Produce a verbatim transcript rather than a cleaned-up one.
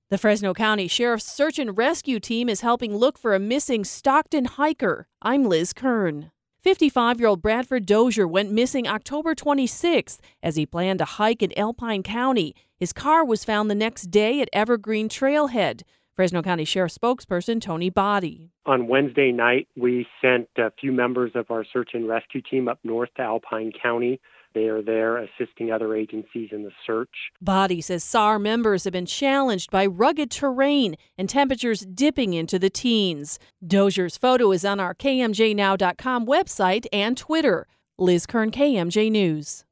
The Fresno County Sheriff's Search and Rescue Team is helping look for a missing Stockton hiker. I'm Liz Kern. fifty-five-year-old Bradford Dozier went missing October twenty-sixth as he planned to hike in Alpine County. His car was found the next day at Evergreen Trailhead. Fresno County Sheriff spokesperson Tony Body. On Wednesday night, we sent a few members of our search and rescue team up north to Alpine County. They are there assisting other agencies in the search. Body says S A R members have been challenged by rugged terrain and temperatures dipping into the teens. Dozier's photo is on our K M J now dot com website and Twitter. Liz Kern, K M J News.